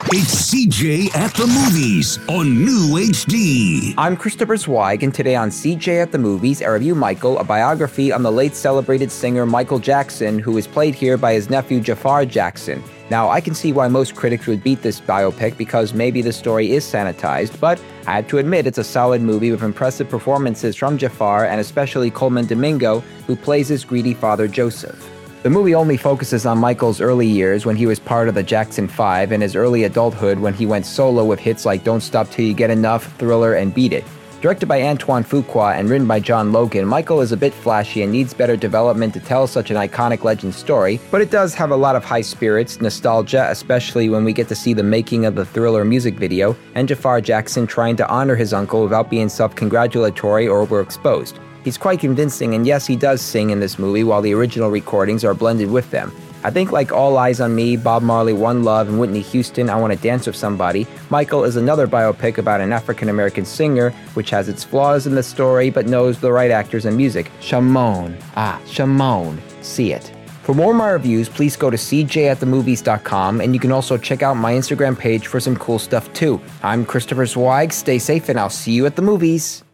It's CJ at the Movies on New HD. I'm Christopher Zweig, and today on CJ at the Movies, I review Michael, a biography on the late celebrated singer Michael Jackson, who is played here by his nephew Jafar Jackson. Now, I can see why most critics would beat this biopic because maybe the story is sanitized, but I have to admit it's a solid movie with impressive performances from Jafar and especially Coleman Domingo, who plays his greedy father Joseph. The movie only focuses on Michael's early years when he was part of the Jackson 5 and his early adulthood when he went solo with hits like Don't Stop Till You Get Enough, Thriller, and Beat It. Directed by Antoine Fuqua and written by John Logan, Michael is a bit flashy and needs better development to tell such an iconic legend story, but it does have a lot of high spirits, nostalgia, especially when we get to see the making of the Thriller music video, and Jafar Jackson trying to honor his uncle without being self-congratulatory or overexposed. He's quite convincing, and yes, he does sing in this movie while the original recordings are blended with them. I think like All Eyes on Me, Bob Marley, One Love, and Whitney Houston, I Want to Dance with Somebody, Michael is another biopic about an African-American singer, which has its flaws in the story but knows the right actors and music. Shimon. See it. For more of my reviews, please go to cjatthemovies.com, and you can also check out my Instagram page for some cool stuff too. I'm Christopher Zweig, stay safe, and I'll see you at the movies.